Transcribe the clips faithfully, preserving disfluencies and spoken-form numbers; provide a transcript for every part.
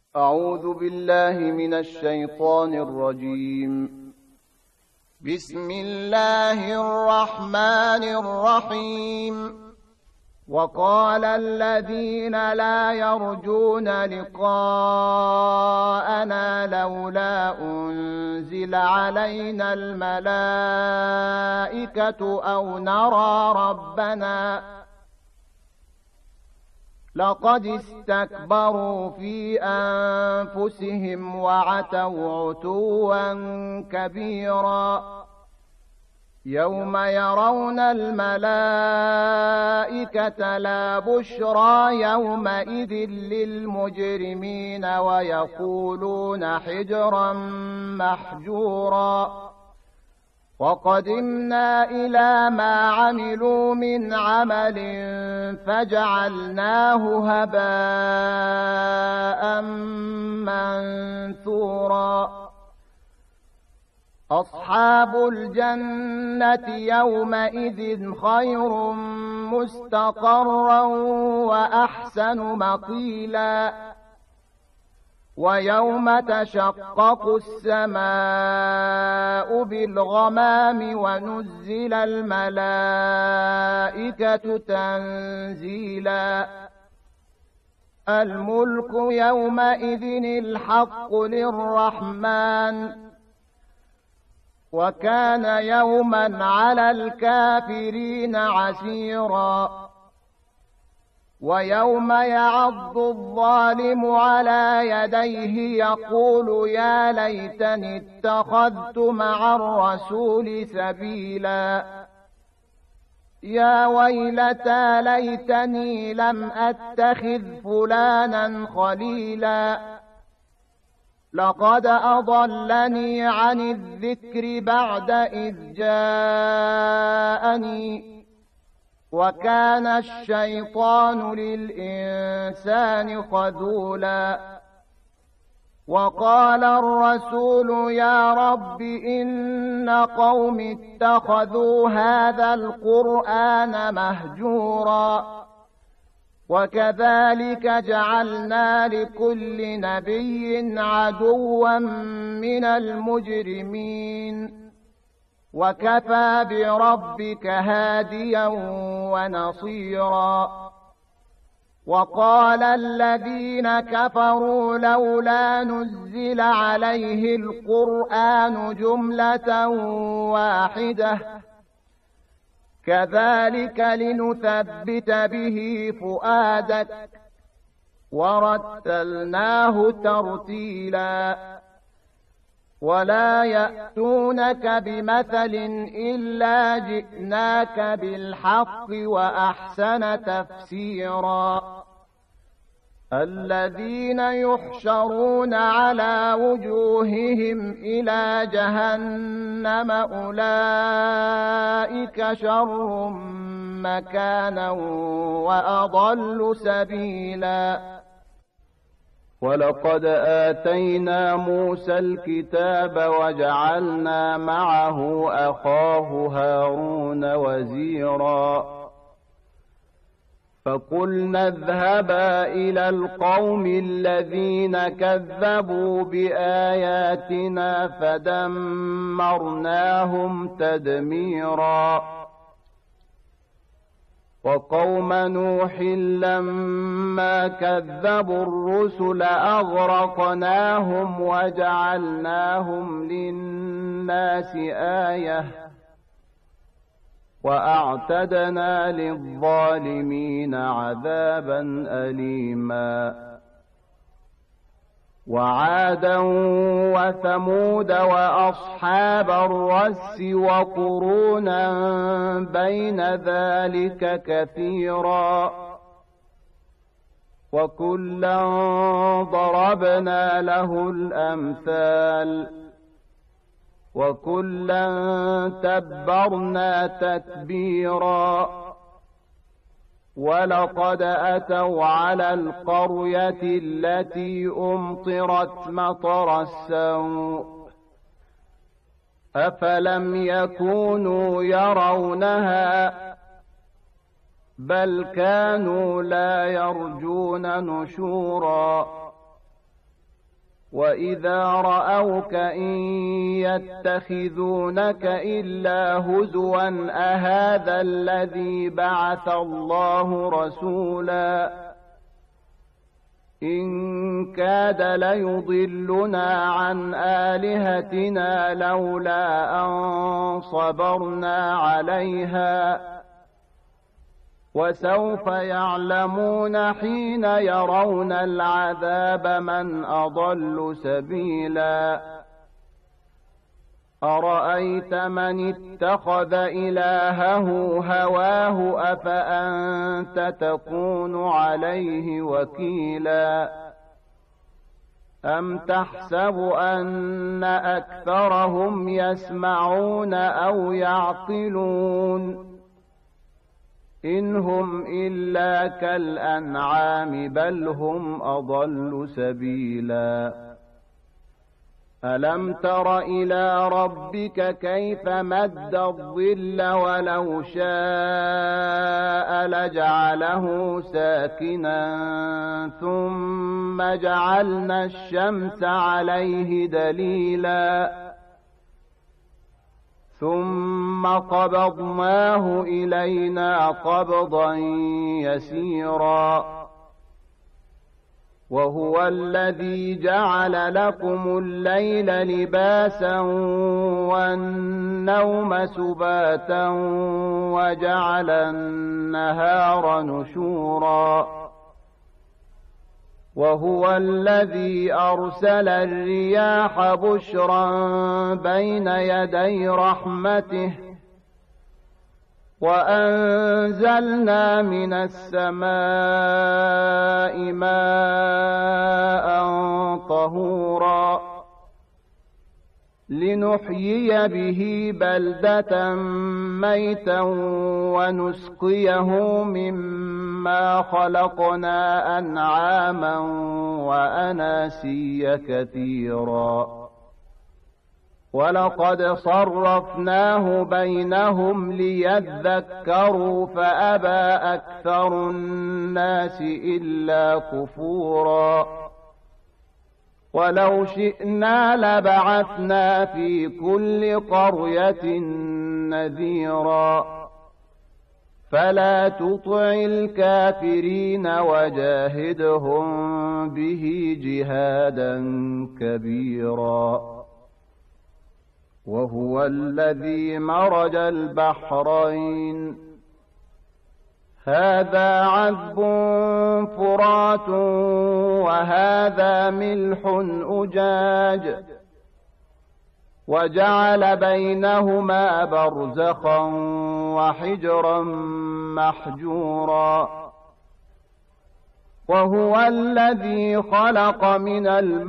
أعوذ بالله من الشيطان الرجيم. بسم الله الرحمن الرحيم. وقال الذين لا يرجون لقاءنا لولا أنزل علينا الملائكة أو نرى ربنا لقد استكبروا في أنفسهم وعتوا عتوا كبيرا يوم يرون الملائكة لا بشرى يومئذ للمجرمين ويقولون حجرا محجورا وقدمنا إلى ما عملوا من عمل فجعلناه هباء منثورا أصحاب الجنة يومئذ خير مستقرا وأحسن مقيلا ويوم تشقق السماء بالغمام ونزل الملائكة تنزيلا الملك يومئذ الحق للرحمن وكان يوما على الكافرين عسيرا ويوم يعض الظالم على يديه يقول يا ليتني اتخذت مع الرسول سبيلا يا ويلتى ليتني لم أتخذ فلانا خليلا لقد أضلني عن الذكر بعد إذ جاءني وكان الشيطان للإنسان خذولا وقال الرسول يا رب إن قوم اتخذوا هذا القرآن مهجورا وكذلك جعلنا لكل نبي عدوا من المجرمين وكفى بربك هاديا ونصيرا وقال الذين كفروا لولا نزل عليه القرآن جملة واحدة كذلك لنثبت به فؤادك ورتلناه ترتيلا ولا يأتونك بمثل إلا جئناك بالحق وأحسن تفسيرا الذين يحشرون على وجوههم إلى جهنم أولئك شر مكانا وأضل سبيلا ولقد آتينا موسى الكتاب وجعلنا معه أخاه هارون وزيرا فقلنا اذهبا إلى القوم الذين كذبوا بآياتنا فدمرناهم تدميرا وقوم نوح لما كذبوا الرسل أغرقناهم وجعلناهم للناس آية وأعتدنا للظالمين عذابا أليما وعادا وثمود وأصحاب الرس وقرونا بين ذلك كثيرا وكلا ضربنا له الأمثال وكلا تبرنا تتبيرا ولقد أتوا على القرية التي أمطرت مطر السوء أفلم يكونوا يرونها بل كانوا لا يرجون نشورا وإذا رأوك إن يتخذونك إلا هزوا أهذا الذي بعث الله رسولا إن كاد ليضلنا عن آلهتنا لولا أن صبرنا عليها وسوف يعلمون حين يرون العذاب من أضل سبيلا أرأيت من اتخذ إلهه هواه أفأنت تكون عليه وكيلا أم تحسب أن أكثرهم يسمعون أو يعقلون إن هم إلا كالأنعام بل هم أضل سبيلا ألم تر إلى ربك كيف مد الظل ولو شاء لجعله ساكنا ثم جعلنا الشمس عليه دليلا ثم قبضناه إلينا قبضا يسيرا وهو الذي جعل لكم الليل لباسا والنوم سباتا وجعل النهار نشورا وهو الذي أرسل الرياح بشرا بين يدي رحمته وأنزلنا من السماء ماء طهورا لنحيي به بلدة ميتا ونسقيه مما خلقنا أنعاما وأناسيا كثيرا ولقد صرفناه بينهم ليذكروا فأبى أكثر الناس إلا كفورا ولو شئنا لبعثنا في كل قرية نذيرا فلا تطع الكافرين وجاهدهم به جهادا كبيرا وهو الذي مرج البحرين هذا عذب فرات وهذا ملح أجاج وجعل بينهما برزخا وحجرا محجورا وهو الذي خلق من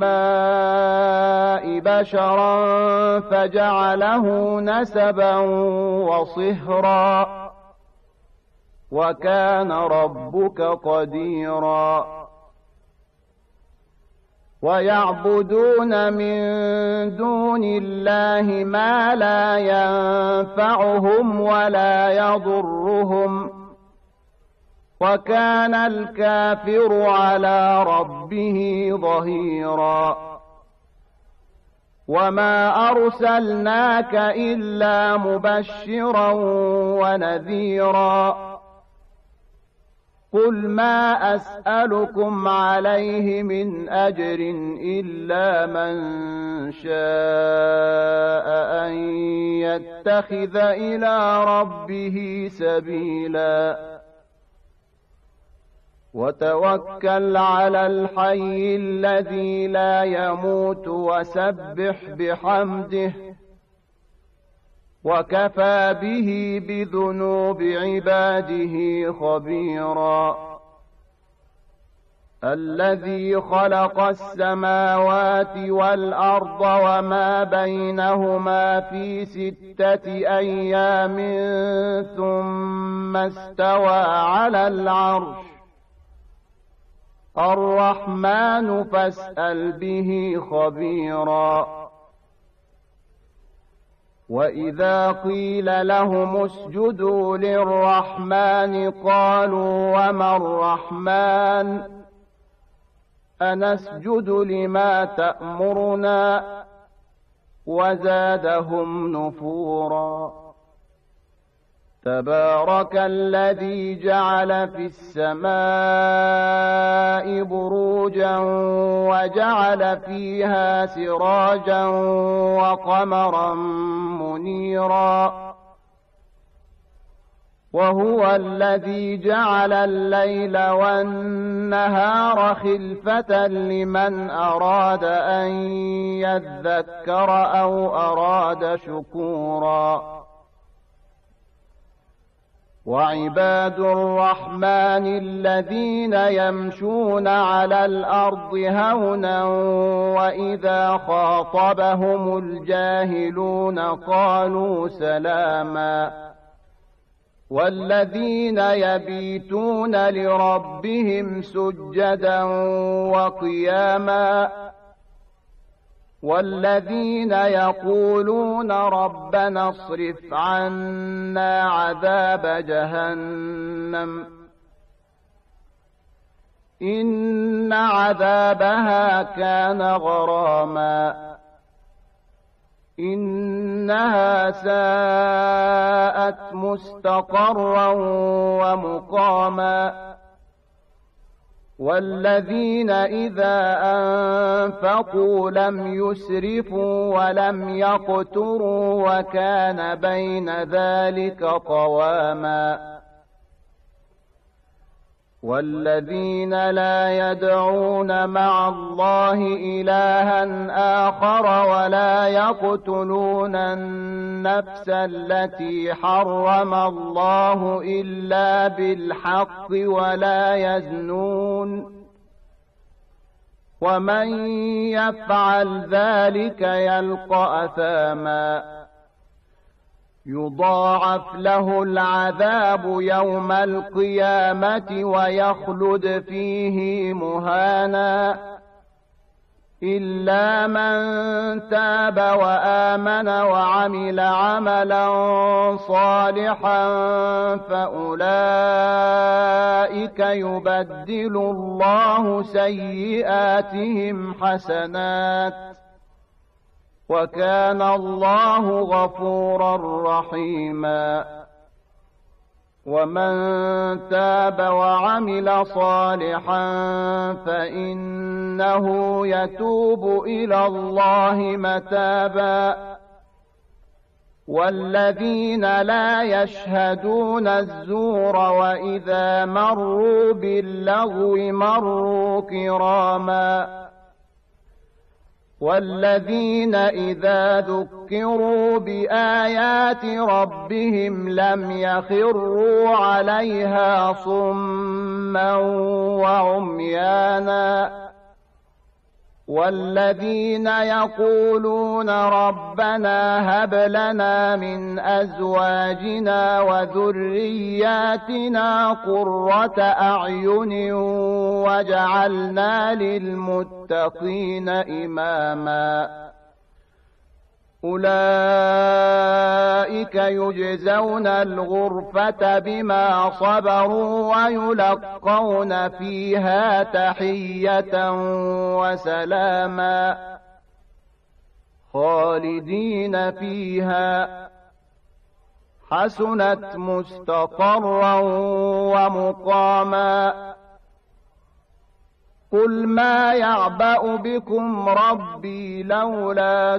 الماء بشرا فجعله نسبا وصهرا وكان ربك قديرا ويعبدون من دون الله ما لا ينفعهم ولا يضرهم وكان الكافر على ربه ظهيرا وما أرسلناك إلا مبشرا ونذيرا قل ما أسألكم عليه من أجر إلا من شاء أن يتخذ إلى ربه سبيلا وتوكل على الحي الذي لا يموت وسبح بحمده وكفى به بذنوب عباده خبيرا الذي خلق السماوات والأرض وما بينهما في ستة أيام ثم استوى على العرش الرحمن فاسأل به خبيرا وإذا قيل لهم اسجدوا للرحمن قالوا وما الرحمن أنسجد لما تأمرنا وزادهم نفورا تبارك الذي جعل في السماء بروجا وجعل فيها سراجا وقمرا منيرا وهو الذي جعل الليل والنهار خلفة لمن أراد أن يذكر أو أراد شكورا وعباد الرحمن الذين يمشون على الأرض هونا وإذا خاطبهم الجاهلون قالوا سلاما والذين يبيتون لربهم سجدا وقياما والذين يقولون ربنا اصرف عنا عذاب جهنم إن عذابها كان غراما إنها ساءت مستقرا ومقاما والذين إذا أنفقوا لم يسرفوا ولم يقتروا وكان بين ذلك قواما والذين لا يدعون مع الله إلها آخر ولا يقتلون النفس التي حرم الله إلا بالحق ولا يزنون ومن يفعل ذلك يلقى أثاما يضاعف له العذاب يوم القيامة ويخلد فيه مهانا إلا من تاب وآمن وعمل عملا صالحا فأولئك يبدل الله سيئاتهم حسنات وكان الله غفورا رحيما ومن تاب وعمل صالحا فإنه يتوب إلى الله متابا والذين لا يشهدون الزور وإذا مروا باللغو مروا كراما والذين إذا ذكروا بآيات ربهم لم يخروا عليها صما وعميانا والذين يقولون ربنا هب لنا من أزواجنا وذرياتنا قرة أعين وجعلنا للمتقين إماما أولئك يجزون الغرفة بما صبروا ويلقون فيها تحية وسلاما خالدين فيها حسنت مستقرا ومقاما قل ما يعبأ بكم ربي لولا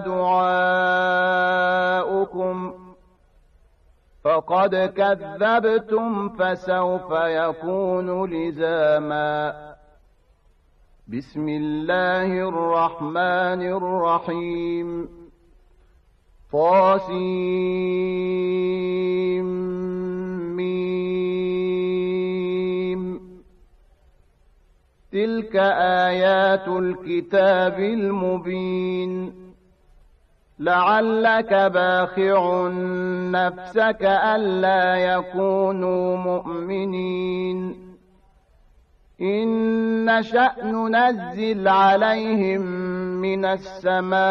دعاؤكم فقد كذبتم فسوف يكون لزاما بسم الله الرحمن الرحيم طاسيم تلك آيات الكتاب المبين لعلك باخع نفسك ألا يكونوا مؤمنين إن نشأ ننزل عليهم من السماء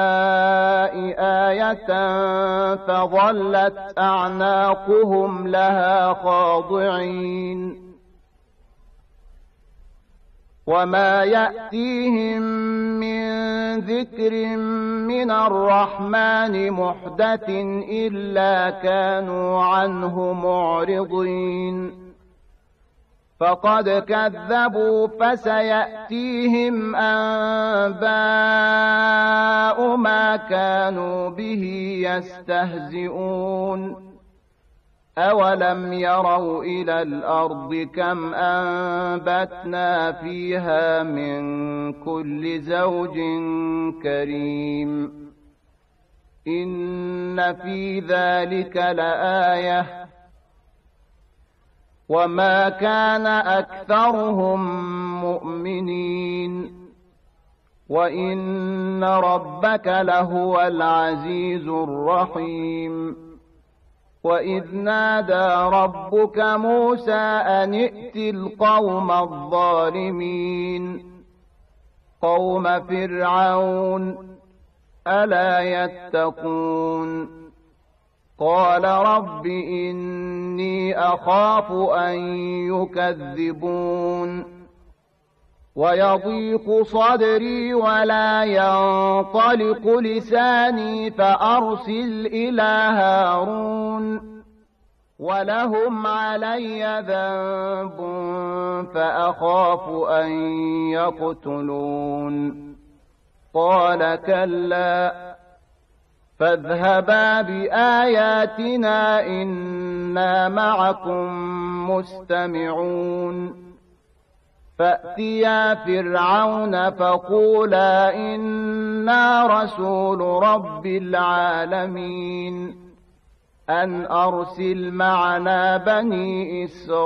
آية فظلت أعناقهم لها خاضعين وما يأتيهم من ذكر من الرحمن محدث إلا كانوا عنه معرضين فقد كذبوا فسيأتيهم أنباء ما كانوا به يستهزئون أولم يروا إلى الأرض كم أنبتنا فيها من كل زوج كريم إن في ذلك لآية وما كان أكثرهم مؤمنين وإن ربك لهو العزيز الرحيم وإذ نادى ربك موسى أن ائت القوم الظالمين قوم فرعون ألا يتقون قال رب إني أخاف أن يكذبون ويضيق صدري ولا ينطلق لساني فأرسل إلى هارون ولهم علي ذنب فأخاف أن يقتلون قال كلا فاذهبا بآياتنا إنا معكم مستمعون فأتيا فرعون فقولا إنا رسول رب العالمين أن أرسل معنا بني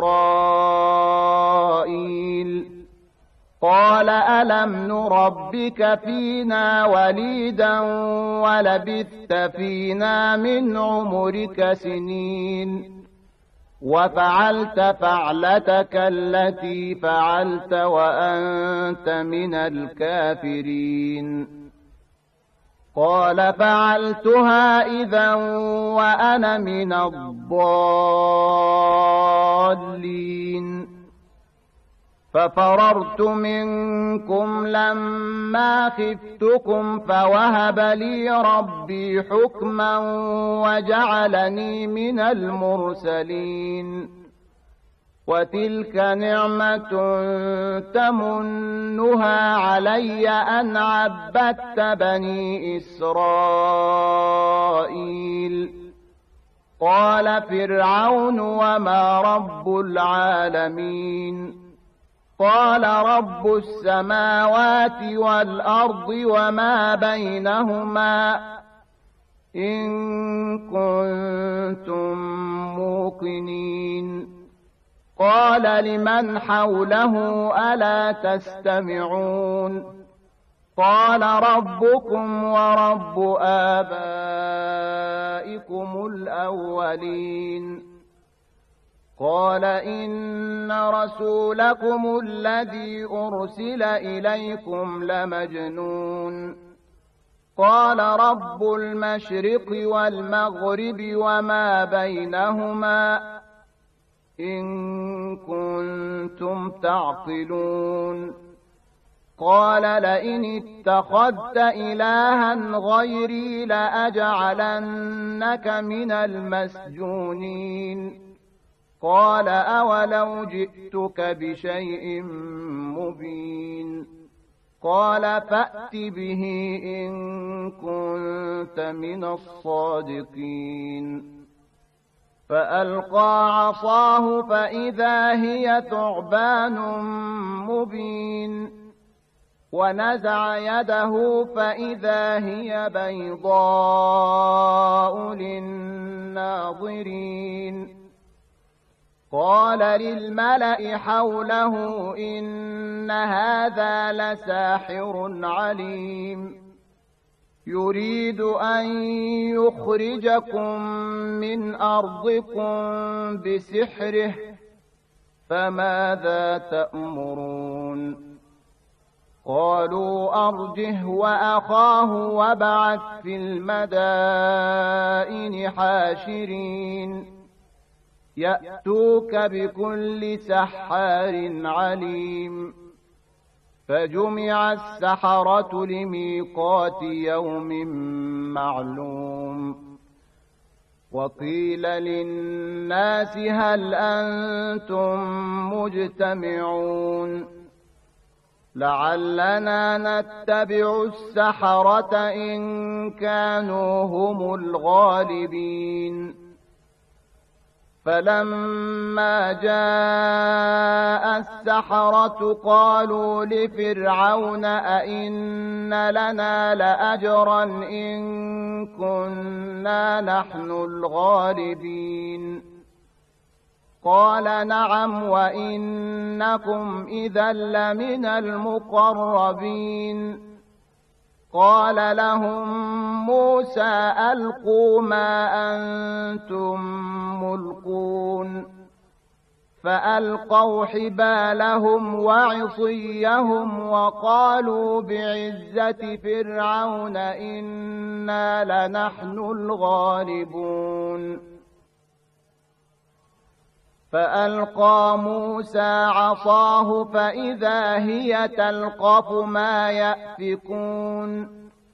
إسرائيل قال ألم نربك فينا وليدا ولبثت فينا من عمرك سنين وفعلت فعلتك التي فعلت وأنت من الكافرين قال فعلتها إذا وأنا من الضالين ففررت منكم لما خفتكم فوهب لي ربي حكما وجعلني من المرسلين وتلك نعمة تمنها علي أن عبدت بني إسرائيل قال فرعون وما رب العالمين قال رب السماوات والأرض وما بينهما إن كنتم موقنين قال لمن حوله ألا تستمعون قال ربكم ورب آبائكم الأولين قال إن رسولكم الذي أرسل إليكم لمجنون قال رب المشرق والمغرب وما بينهما إن كنتم تعقلون قال لئن اتخذت إلها غيري لأجعلنك من المسجونين قال أولو جئتك بشيء مبين قال فأت به إن كنت من الصادقين فألقى عصاه فإذا هي ثعبان مبين ونزع يده فإذا هي بيضاء للناظرين قال للملأ حوله إن هذا لساحر عليم يريد أن يخرجكم من أرضكم بسحره فماذا تأمرون قالوا أرجه وأخاه وابعث في المدائن حاشرين يأتوك بكل سحار عليم فجمع السحرة لميقات يوم معلوم وقيل للناس هل أنتم مجتمعون لعلنا نتبع السحرة إن كانوا هم الغالبين فلما جاء السحرة قالوا لفرعون أئن لنا لأجرا إن كنا نحن الغالبين قال نعم وإنكم إذا لمن المقربين قال لهم موسى ألقوا ما أنتم ملقون فألقوا حبالهم وعصيهم وقالوا بعزة فرعون إنا لنحن الغالبون فألقى موسى عصاه فإذا هي تلقف ما يأفكون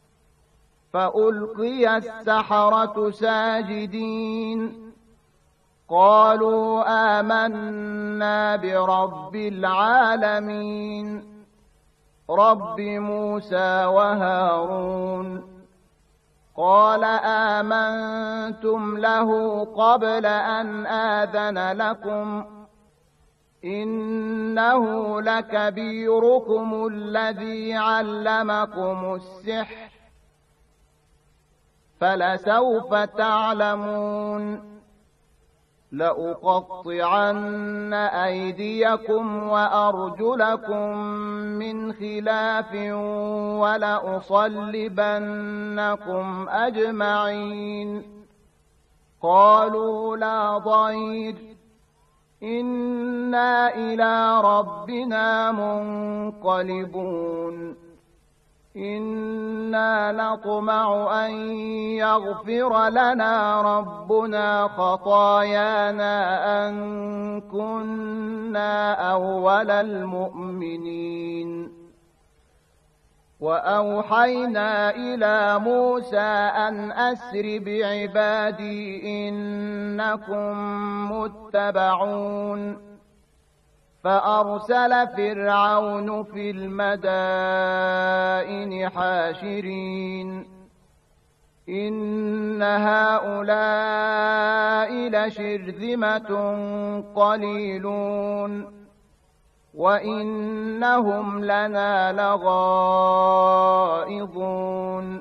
فألقي السحرة ساجدين قالوا آمنا برب العالمين رب موسى وهارون قال آمنتم له قبل أن آذن لكم إنه لكبيركم الذي علمكم السحر فلسوف تعلمون لأقطعن أيديكم وأرجلكم من خلاف ولأصلبنكم أجمعين قالوا لا ضير إنا إلى ربنا منقلبون إنا نطمع أن يغفر لنا ربنا خطايانا أن كنا أول المؤمنين وأوحينا إلى موسى أن أسر بعبادي إنكم متبعون فأرسل فرعون في المدائن حاشرين إن هؤلاء لشرذمة قليلون وإنهم لنا لغائظون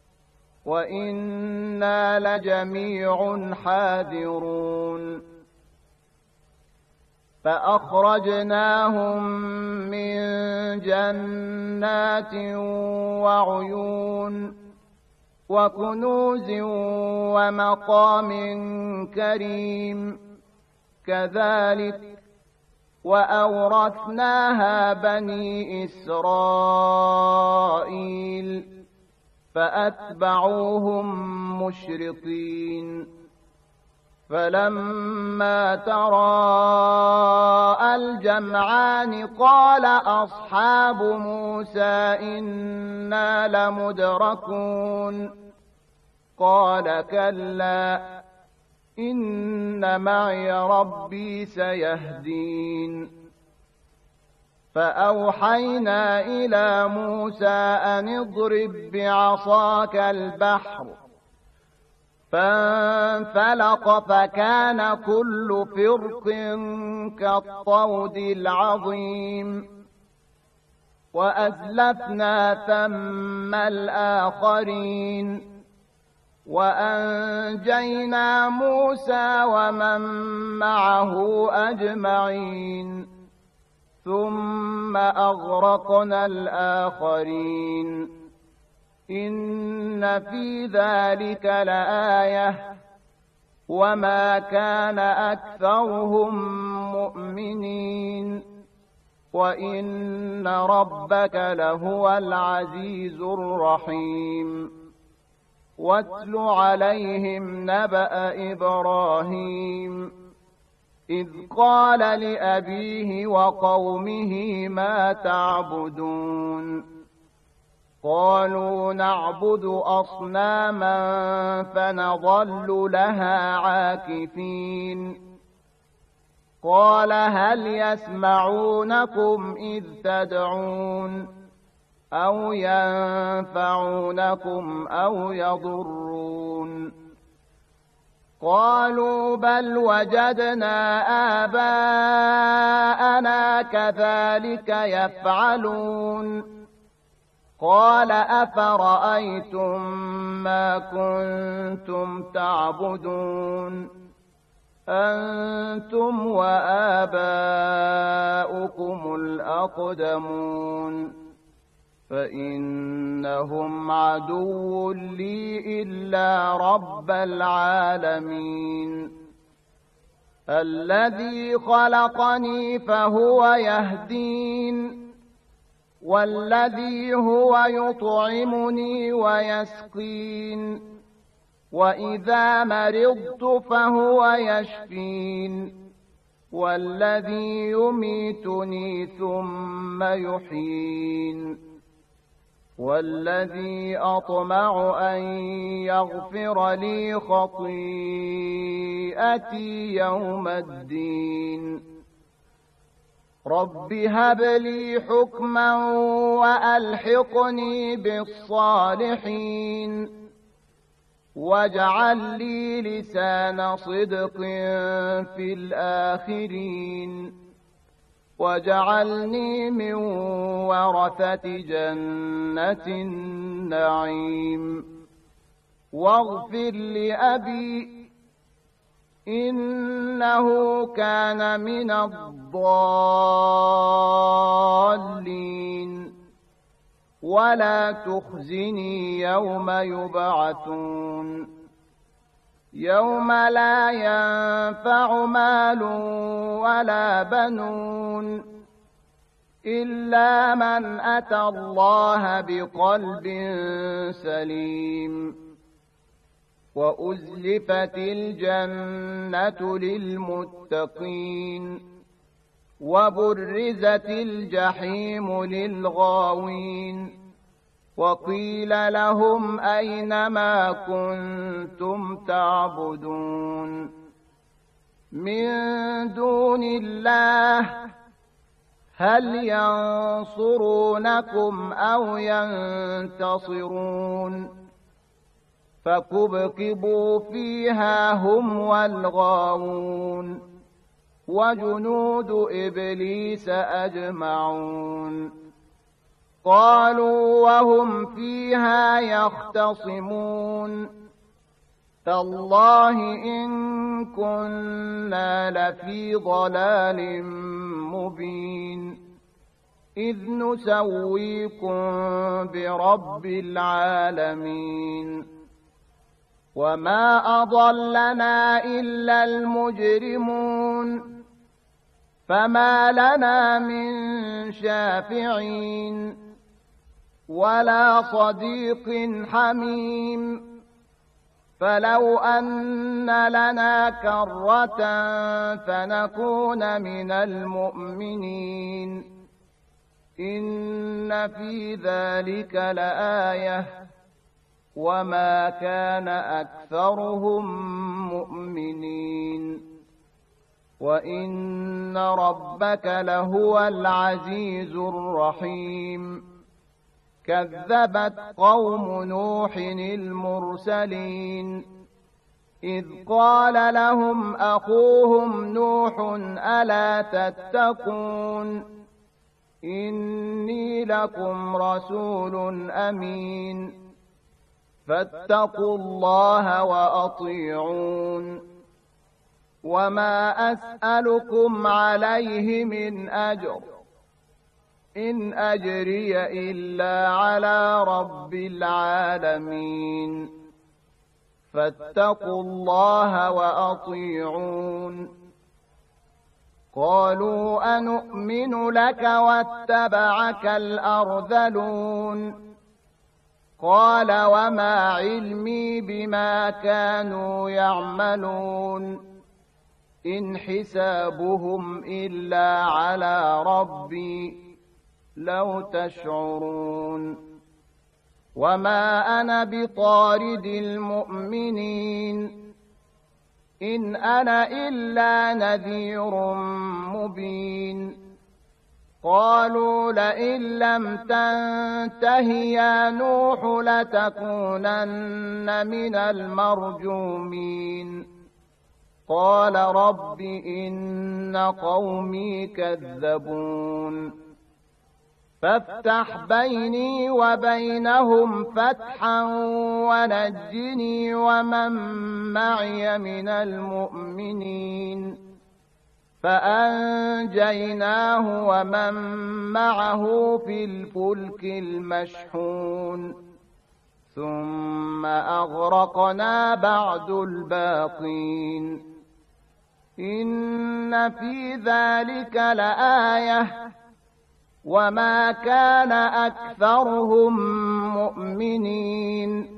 وإنا لجميع حاذرون فأخرجناهم من جنات وعيون وكنوز ومقام كريم كذلك وأورثناها بني إسرائيل فأتبعوهم مشرقين فلما تراءى الجمعان قال أصحاب موسى إنا لمدركون قال كلا إن معي ربي سيهدين فأوحينا إلى موسى أن اضرب بعصاك البحر فانفلق فكان كل فرق كالطود العظيم وأزلفنا ثم الآخرين وأنجينا موسى ومن معه أجمعين ثم أغرقنا الآخرين إن في ذلك لآية وما كان أكثرهم مؤمنين وإن ربك لهو العزيز الرحيم واتل عليهم نبأ إبراهيم إذ قال لأبيه وقومه ما تعبدون قالوا نعبد أصناما فنظل لها عاكفين قال هل يسمعونكم إذ تدعون أو ينفعونكم أو يضرون قالوا بل وجدنا آباءنا كذلك يفعلون قال أفرأيتم ما كنتم تعبدون أنتم وآباؤكم الأقدمون فإنهم عدو لي إلا رب العالمين الذي خلقني فهو يهدين والذي هو يطعمني ويسقين وإذا مرضت فهو يشفين والذي يميتني ثم يحيين والذي أطمع أن يغفر لي خطيئتي يوم الدين رب هب لي حكما وألحقني بالصالحين واجعل لي لسان صدق في الآخرين واجعلني من ورثة جنة النعيم واغفر لأبي إنه كان من الضالين ولا تخزني يوم يبعثون يوم لا ينفع مال ولا بنون إلا من أتى الله بقلب سليم وأزلفت الجنة للمتقين وبرزت الجحيم للغاوين وقيل لهم أين ما كنتم تعبدون من دون الله هل ينصرونكم أو ينتصرون فكبكبوا فيها هم والغاوون وجنود إبليس أجمعون قالوا وهم فيها يختصمون تالله إن كنا لفي ضلال مبين إذ نسويكم برب العالمين وما أضلنا إلا المجرمون فما لنا من شافعين ولا صديق حميم فلو أن لنا كرة فنكون من المؤمنين إن في ذلك لآية وما كان أكثرهم مؤمنين وإن ربك لهو العزيز الرحيم كذبت قوم نوح المرسلين إذ قال لهم أخوهم نوح ألا تتقون إني لكم رسول أمين فاتقوا الله وأطيعون وما أسألكم عليه من أجر إن أجري إلا على رب العالمين فاتقوا الله وأطيعون قالوا أنؤمن لك واتبعك الأرذلون قال وما علمي بما كانوا يعملون إن حسابهم إلا على ربي لو تشعرون وما أنا بطارد المؤمنين إن أنا إلا نذير مبين قالوا لئن لم تنته يا نوح لتكونن من المرجومين قال رب إن قومي كذبون فافتح بيني وبينهم فتحا ونجني ومن معي من المؤمنين فأنجيناه ومن معه في الفلك المشحون ثم أغرقنا بعد الباقين إن في ذلك لآية وما كان أكثرهم مؤمنين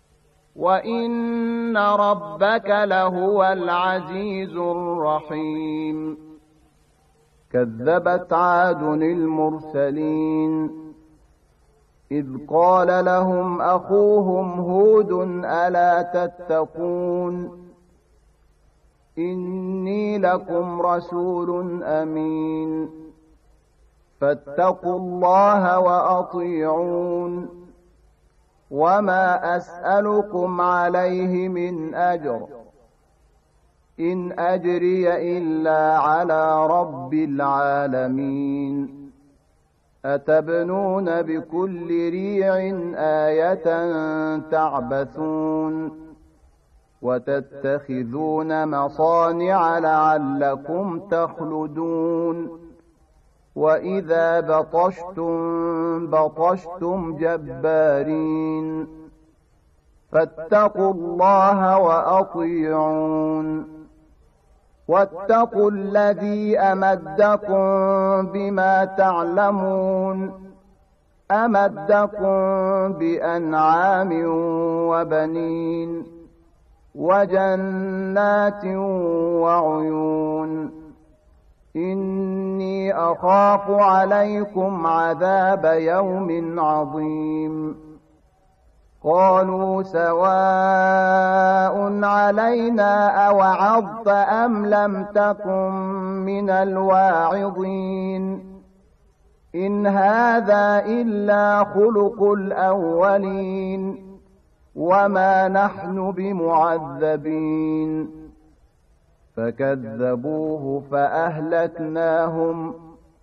وإن ربك لهو العزيز الرحيم كذبت عاد المرسلين إذ قال لهم أخوهم هود ألا تتقون إني لكم رسول أمين فاتقوا الله وأطيعون وما أسألكم عليه من أجر إن أجري إلا على رب العالمين أتبنون بكل ريع آية تعبثون وتتخذون مصانع لعلكم تخلدون وإذا بطشتم بطشتم جبارين فاتقوا الله وأطيعون واتقوا الذي أمدكم بما تعلمون أمدكم بأنعام وبنين وجنات وعيون إني أخاف عليكم عذاب يوم عظيم قالوا سواء علينا أوعظت أم لم تكن من الواعظين إن هذا إلا خلق الأولين وما نحن بمعذبين فكذبوه فأهلكناهم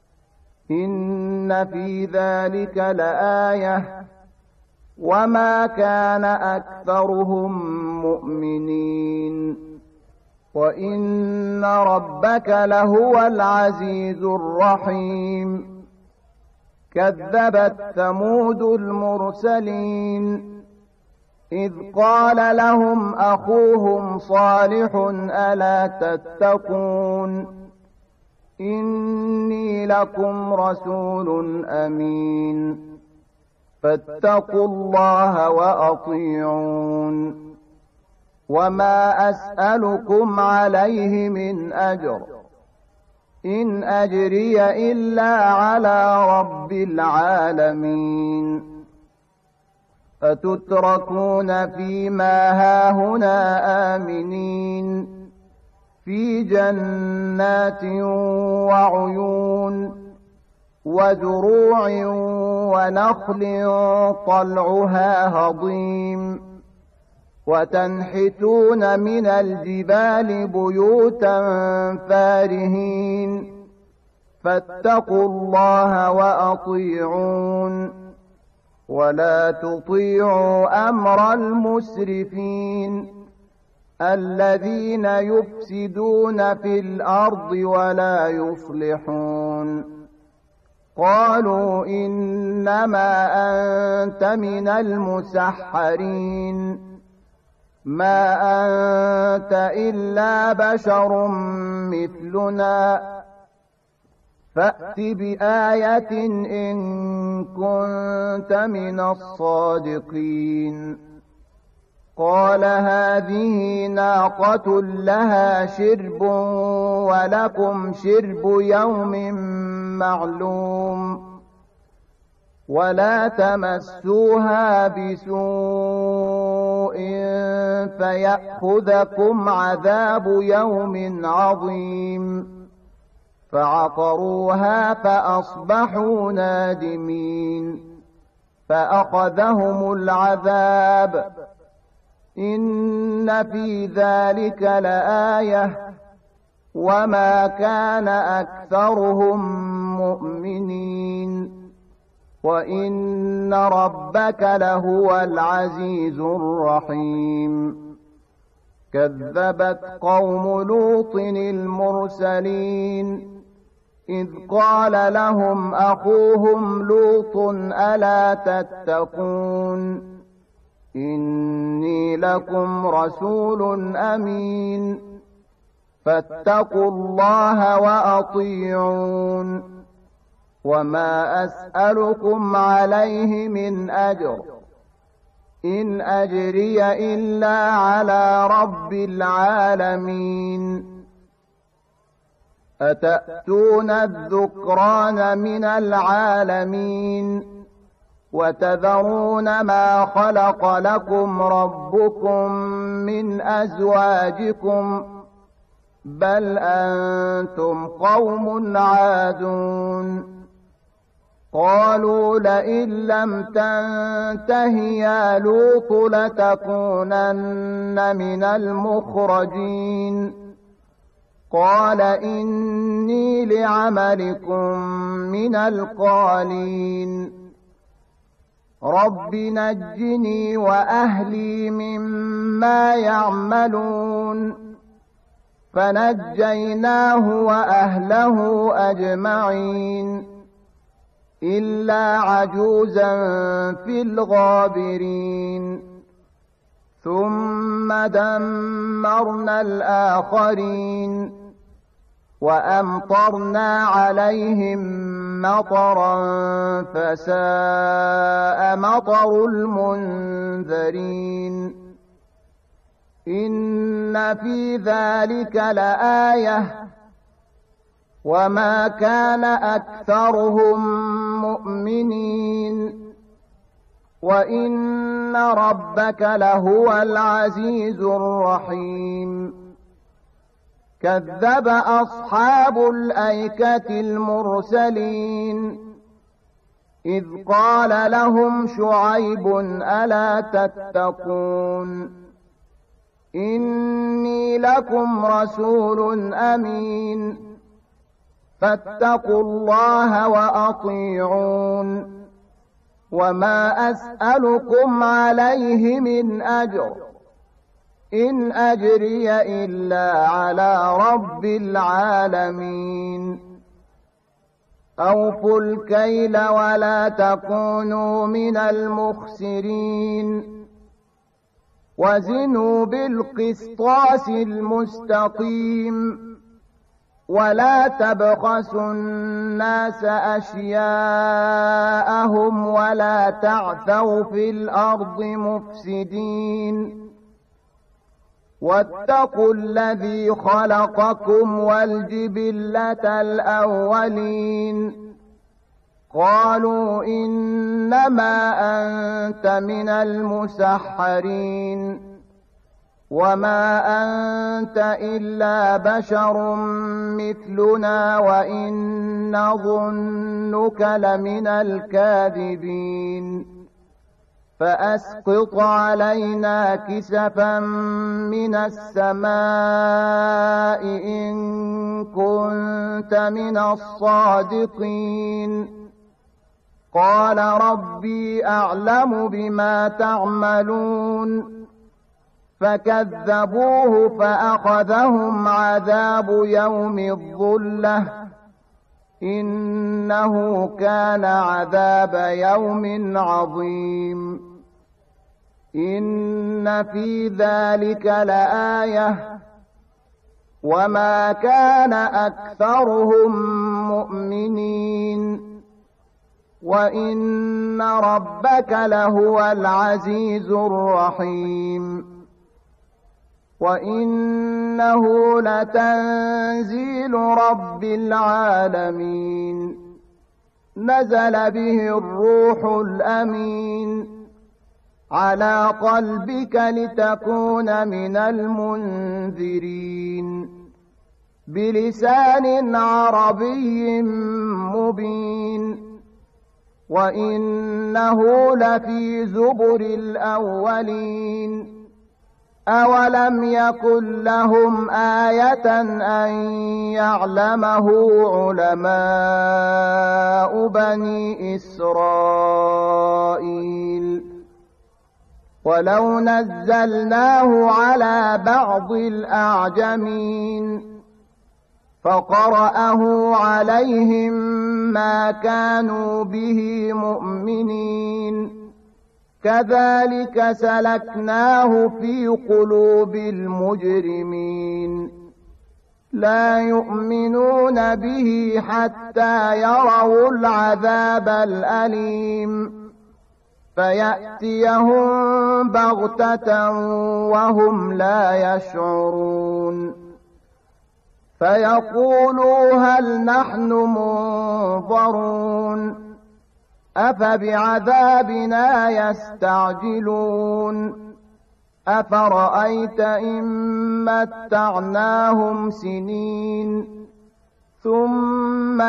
إن في ذلك لآية وما كان أكثرهم مؤمنين وإن ربك لهو العزيز الرحيم كذبت ثمود المرسلين إذ قال لهم أخوهم صالح ألا تتقون إني لكم رسول أمين فاتقوا الله وأطيعون وما أسألكم عليه من أجر إن أجري إلا على رب العالمين أتتركون فيما هاهنا آمنين في جنات وعيون وزروع ونخل طلعها هضيم وتنحتون من الجبال بيوتا فارهين فاتقوا الله وأطيعون ولا تطيعوا أمر المسرفين الذين يفسدون في الأرض ولا يصلحون قالوا إنما أنت من المسحرين ما أنت إلا بشر مثلنا فأت بآية إن كنت من الصادقين قال هذه ناقة لها شرب ولكم شرب يوم معلوم ولا تمسوها بسوء فيأخذكم عذاب يوم عظيم فعقروها فأصبحوا نادمين فأخذهم العذاب إن في ذلك لآية وما كان أكثرهم مؤمنين وإن ربك لهو العزيز الرحيم كذبت قوم لوط المرسلين إذ قال لهم أخوهم لوط ألا تتقون إني لكم رسول أمين فاتقوا الله وأطيعون وما أسألكم عليه من أجر إن أجري إلا على رب العالمين أتأتون الذكران من العالمين وتذرون ما خلق لكم ربكم من أزواجكم بل أنتم قوم عادون قالوا لئن لم تنته يا لوط لتكونن من المخرجين قال إني لعملكم من القالين رب نجني وأهلي مما يعملون فنجيناه وأهله أجمعين إلا عجوزا في الغابرين ثم دمرنا الآخرين وأمطرنا عليهم مطرا فساء مطر المنذرين إن في ذلك لآية وما كان أكثرهم مؤمنين وإن ربك لهو العزيز الرحيم كذب أصحاب الأيكة المرسلين إذ قال لهم شعيب ألا تتقون إني لكم رسول أمين فاتقوا الله وأطيعون وما أسألكم عليه من أجر إن أجري إلا على رب العالمين أوفوا الكيل ولا تكونوا من المخسرين وزنوا بالقسطاس المستقيم ولا تبخسوا الناس أشياءهم ولا تعثوا في الأرض مفسدين واتقوا الذي خلقكم والجبلة الأولين قالوا إنما أنت من المسحرين وما أنت إلا بشر مثلنا وإن نظنك لمن الكاذبين فأسقط علينا كسفا من السماء إن كنت من الصادقين قال ربي أعلم بما تعملون فكذبوه فأخذهم عذاب يوم الظلة إنه كان عذاب يوم عظيم إن في ذلك لآية وما كان أكثرهم مؤمنين وإن ربك لهو العزيز الرحيم وإنه لتنزيل رب العالمين نزل به الروح الأمين على قلبك لتكون من المنذرين بلسان عربي مبين وإنه لفي زبر الأولين أولم يكن لهم آية أن يعلمه علماء بني إسرائيل ولو نزلناه على بعض الأعجمين فقرأه عليهم ما كانوا به مؤمنين كذلك سلكناه في قلوب المجرمين لا يؤمنون به حتى يروا العذاب الأليم فيأتيهم بغتة وهم لا يشعرون فيقولوا هل نحن منظرون أفبعذابنا يستعجلون أفرأيت إن متعناهم سنين ثم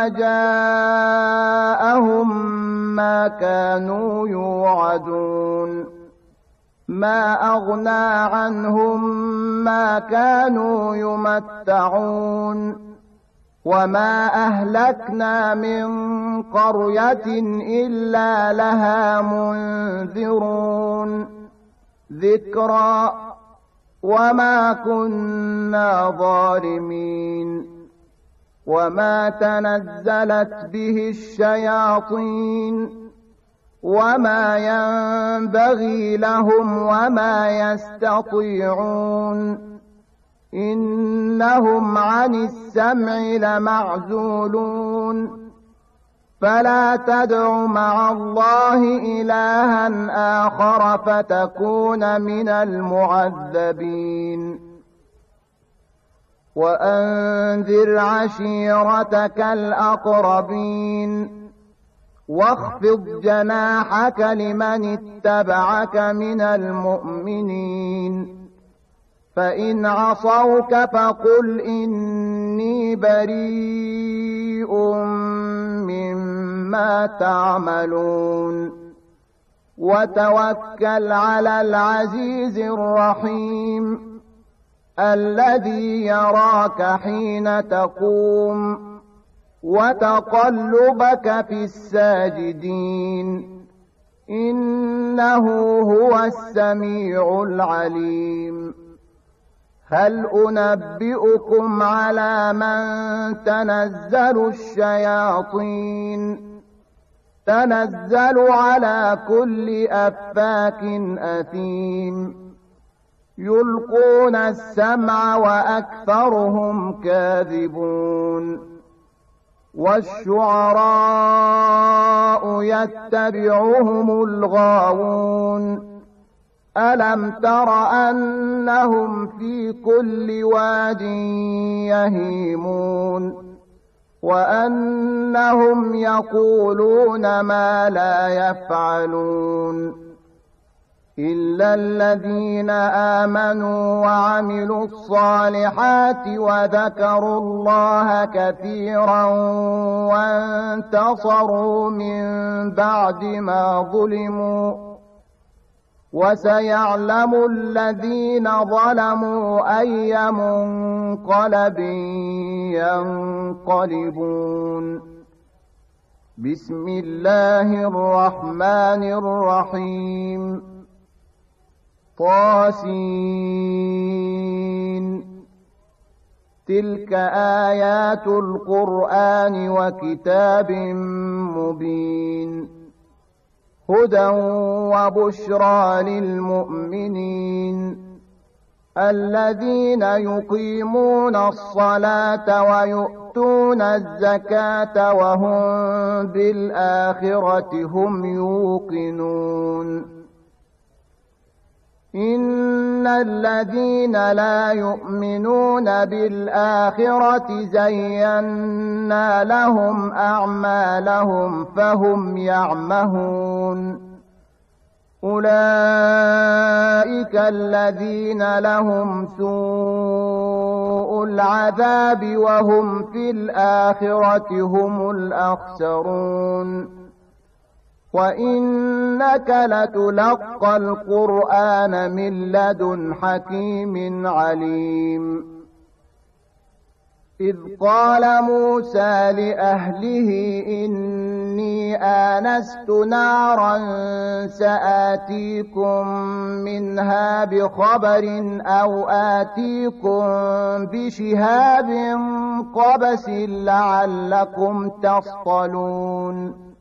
جاءهم ما كانوا يوعدون ما أغنى عنهم ما كانوا يمتعون وما أهلكنا من قرية إلا لها منذرون ذكرى وما كنا ظالمين وما تنزلت به الشياطين وما ينبغي لهم وما يستطيعون إنهم عن السمع لمعزولون فلا تدع مع الله إلها آخر فتكون من المعذبين وأنذر عشيرتك الأقربين واخفض جناحك لمن اتبعك من المؤمنين فإن عصوك فقل إني بريء مما تعملون وتوكل على العزيز الرحيم الذي يراك حين تقوم وتقلبك في الساجدين إنه هو السميع العليم هل أنبئكم على من تنزل الشياطين تنزل على كل أفاك أثيم يلقون السمع وأكثرهم كاذبون والشعراء يتبعهم الغاوون ألم تر أنهم في كل واد يهيمون وأنهم يقولون ما لا يفعلون إلا الذين آمنوا وعملوا الصالحات وذكروا الله كثيرا وانتصروا من بعد ما ظلموا وسيعلم الذين ظلموا أي منقلب ينقلبون بسم الله الرحمن الرحيم طاسين تلك آيات القرآن وكتاب مبين هدى وبشرى للمؤمنين الذين يقيمون الصلاة ويؤتون الزكاة وهم بالآخرة هم يوقنون إن الذين لا يؤمنون بالآخرة زينا لهم أعمالهم فهم يعمهون أولئك الذين لهم سوء العذاب وهم في الآخرة هم الأخسرون وإنك لتلقى القرآن من لدن حكيم عليم إذ قال موسى لأهله إني آنست نارا سآتيكم منها بخبر أو آتيكم بشهاب قبس لعلكم تصطلون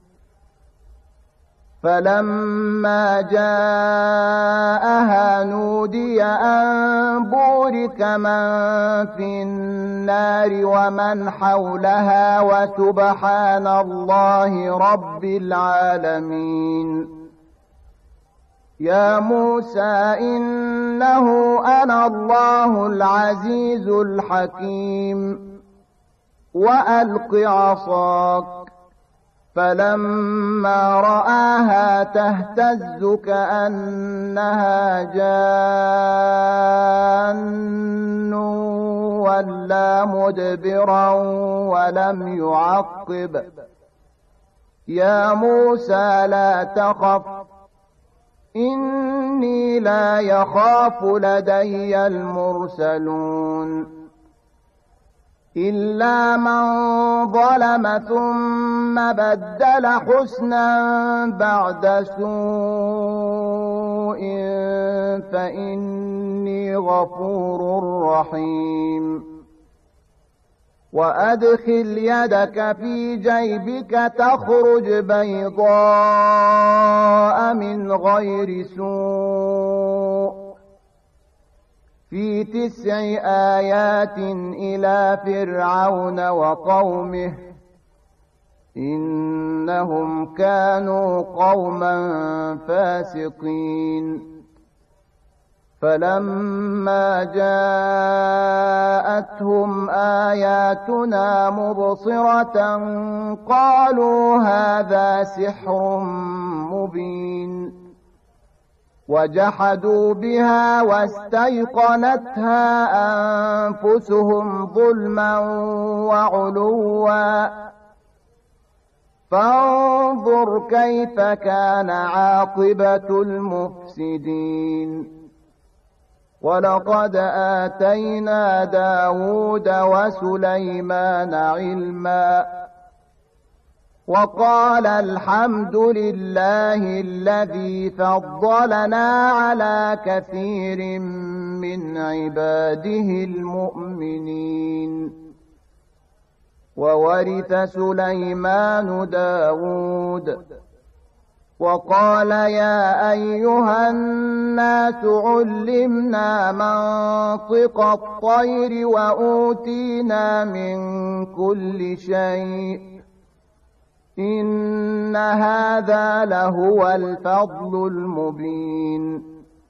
فلما جاءها نودي أن بورك من في النار ومن حولها وسبحان الله رب العالمين يا موسى إنه أنا الله العزيز الحكيم وألق عصاك فلما رآها تهتز كأنها جان ولا مدبرا ولم يعقب يا موسى لا تخف إني لا يخاف لدي المرسلون إلا من ظلم ثم بدل حسنا بعد سوء فإني غفور رحيم وأدخل يدك في جيبك تخرج بيضاء من غير سوء في تسع آيات إلى فرعون وقومه إنهم كانوا قوما فاسقين فلما جاءتهم آياتنا مبصرة قالوا هذا سحر مبين وجحدوا بها واستيقنتها أنفسهم ظلما وعلوا فانظر كيف كان عاقبة المفسدين ولقد آتينا داود وسليمان علما وقال الحمد لله الذي فضلنا على كثير من عباده المؤمنين وورث سليمان داود وقال يا أيها الناس علمنا منطق الطير وأوتينا من كل شيء إن هذا لهو الفضل المبين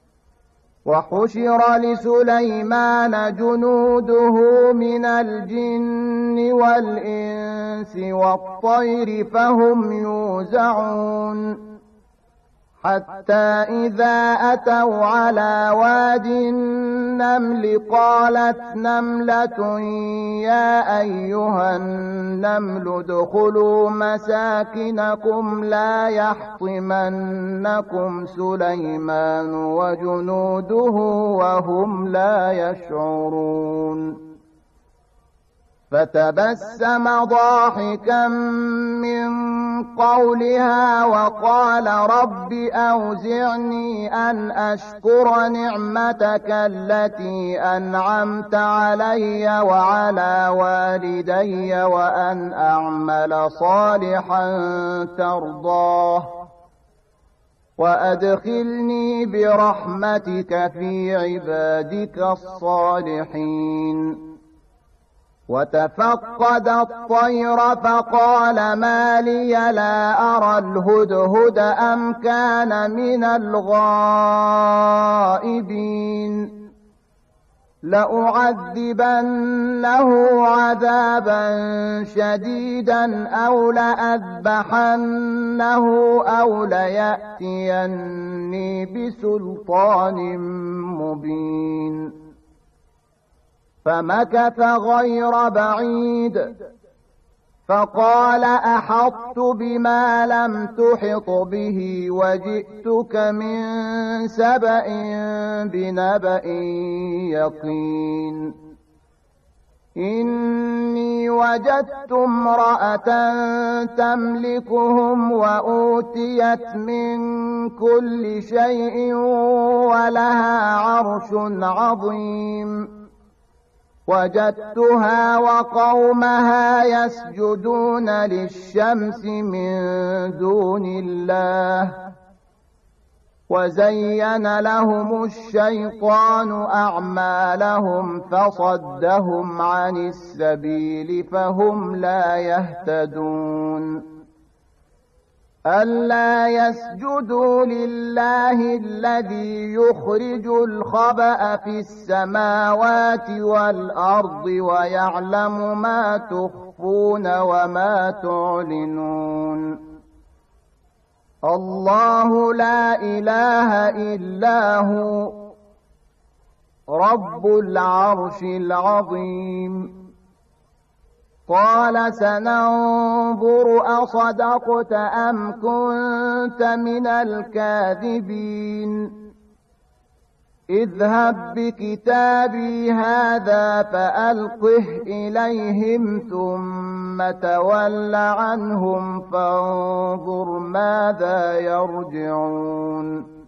وحشر لسليمان جنوده من الجن والإنس والطير فهم يوزعون حتى إذا أتوا على واد النمل قالت نملة يا أيها النمل ادخلوا مساكنكم لا يحطمنكم سليمان وجنوده وهم لا يشعرون فتبسم ضاحكا من قولها وقال رب أوزعني أن أشكر نعمتك التي أنعمت علي وعلى والدي وأن أعمل صالحا ترضاه وأدخلني برحمتك في عبادك الصالحين. وتفقد الطير فقال ما لي لا أرى الهدهد أم كان من الغائبين لأعذبنه عذابا شديدا أو لأذبحنه أو ليأتيني بسلطان مبين. فمكث غير بعيد فقال أحطت بما لم تحط به وجئتك من سبأ بنبأ يقين. إني وجدت امرأة تملكهم وأوتيت من كل شيء ولها عرش عظيم. وجدتها وقومها يسجدون للشمس من دون الله وزين لهم الشيطان أعمالهم فصدهم عن السبيل فهم لا يهتدون. ألا يسجدوا لله الذي يخرج الخبأ في السماوات والأرض ويعلم ما تخفون وما تعلنون. الله لا إله إلا هو رب العرش العظيم. قال سننظر أصدقت أم كنت من الكاذبين. اذهب بكتابي هذا فألقه إليهم ثم تول عنهم فانظر ماذا يرجعون.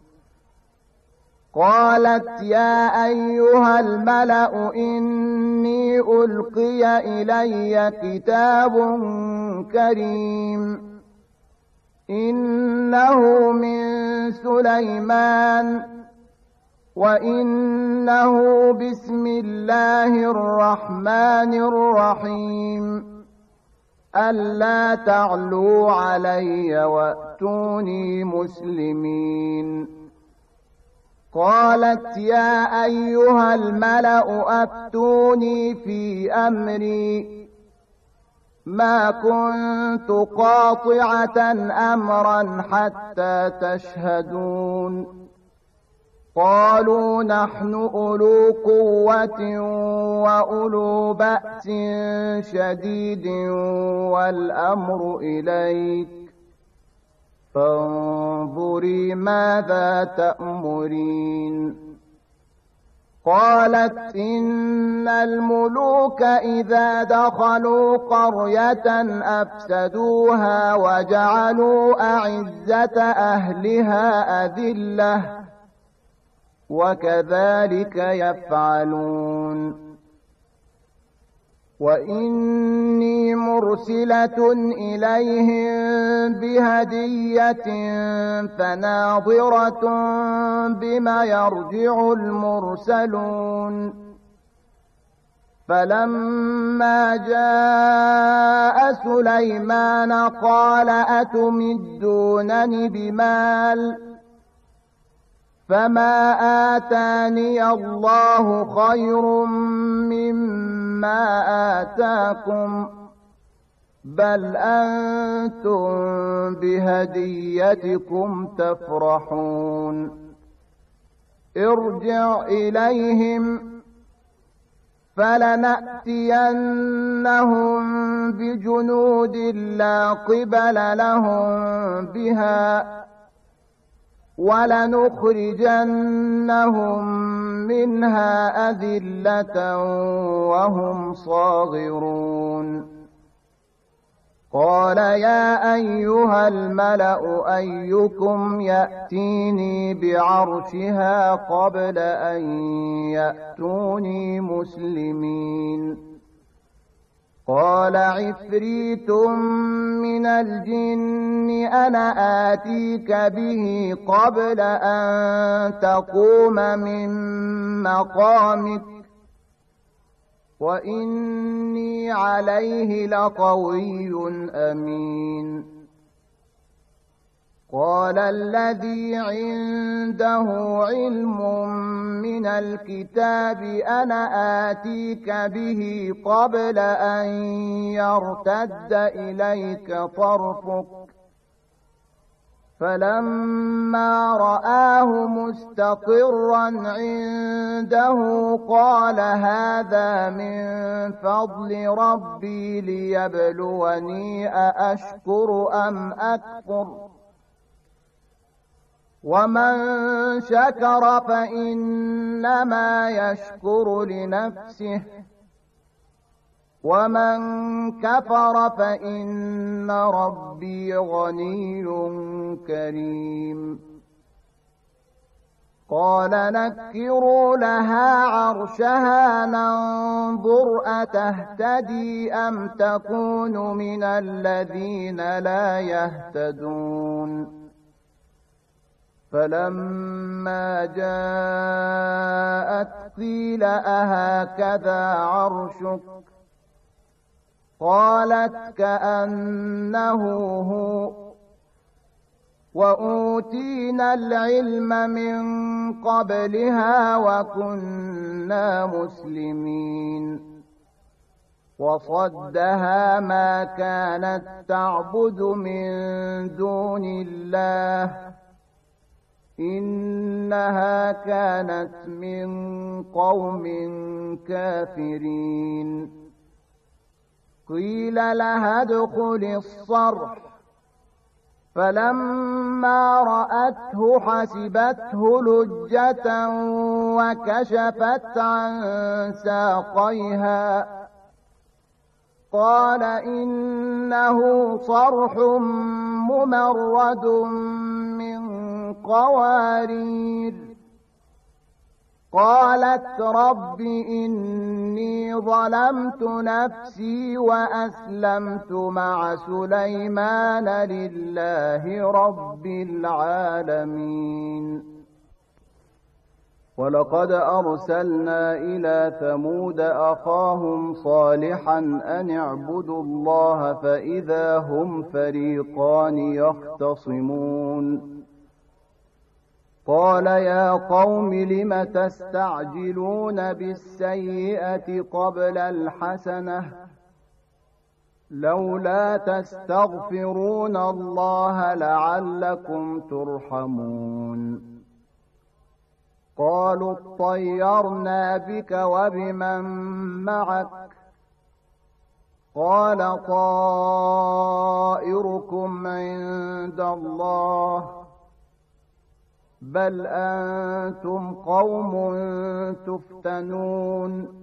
قالت يا أيها الملأ إني ألقي إلي كتاب كريم إنه من سليمان وإنه بسم الله الرحمن الرحيم ألا تعلوا علي وأتوني مسلمين. قالت يا أيها الملأ أفتوني في أمري ما كنت قاطعة أمرا حتى تشهدون. قالوا نحن أولو قوة وأولو بأس شديد والأمر إليك فانظري ماذا تأمرين. قالت إن الملوك إذا دخلوا قرية أفسدوها وجعلوا أعزة أهلها أذلة وكذلك يفعلون. وإني مرسلة إليهم بهدية فناظرة بما يرجع المرسلون. فلما جاء سليمان قال أتمدونني بمال فما آتاني الله خير مما آتاكم بل أنتم بهديتكم تفرحون. ارجع إليهم فلنأتينهم بجنود لا قبل لهم بها ولنخرجنهم منها أذلة وهم صاغرون. قال يا أيها الملأ أيكم يأتيني بعرشها قبل أن يأتوني مسلمين. قال عفريت من الجن أنا آتيك به قبل أن تقوم من مقامك وإني عليه لقوي أمين. قال الذي عنده علم من الكتاب أنا آتيك به قبل أن يرتد إليك طرفك فلما رآه مستقرا عنده قال هذا من فضل ربي ليبلوني أأشكر أم أكفر ومن شكر فإنما يشكر لنفسه ومن كفر فإن ربي غني كريم. قال نكروا لها عرشها ننظر أتهتدي أم تكون من الذين لا يهتدون. فلما جاءت قيل أهكذا عرشك قالت كأنه هو وأوتينا العلم من قبلها وكنا مسلمين. وصدها ما كانت تعبد من دون الله إنها كانت من قوم كافرين. قيل لها ادخل الصرح فلما رأته حسبته لجة وكشفت عن ساقيها قال إنه صرح ممرد من قوارير. قالت رب إني ظلمت نفسي وأسلمت مع سليمان لله رب العالمين. ولقد أرسلنا إلى ثمود أخاهم صالحا أن اعبدوا الله فإذا هم فريقان يختصمون. قال يا قوم لم تستعجلون بالسيئة قبل الحسنة لولا تستغفرون الله لعلكم ترحمون. قالوا اطيرنا بك وبمن معك قال طائركم عند الله بل أنتم قوم تفتنون.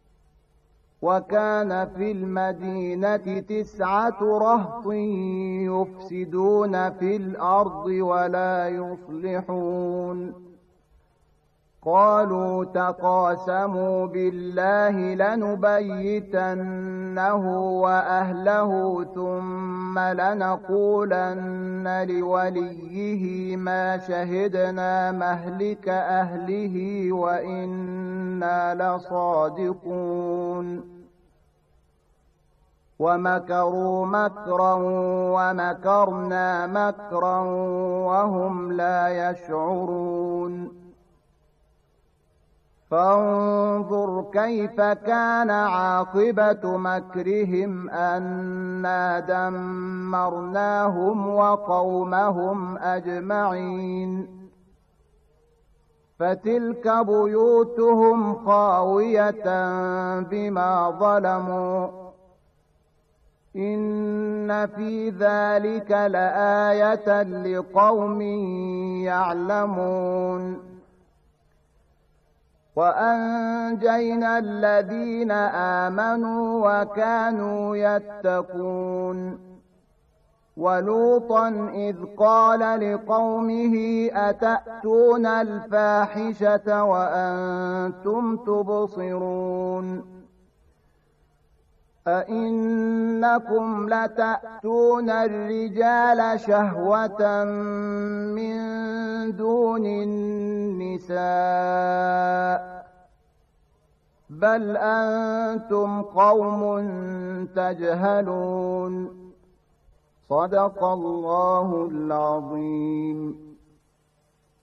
وكان في المدينة تسعة رهط يفسدون في الأرض ولا يصلحون. قالوا تقاسموا بالله لنبيتنه وأهله ثم لنقولن لوليه ما شهدنا مهلك أهله وإنا لصادقون. ومكروا مكرا ومكرنا مكرا وهم لا يشعرون. فانظر كيف كان عاقبة مكرهم أنا دمرناهم وقومهم أجمعين. فتلك بيوتهم خاوية بما ظلموا إن في ذلك لآية لقوم يعلمون. وأنجينا الذين آمنوا وكانوا يتقون. ولوطا إذ قال لقومه أتأتون الفاحشة وأنتم تبصرون أئنكم لتأتون الرجال شهوة من دون النساء بل أنتم قوم تجهلون صدق الله العظيم.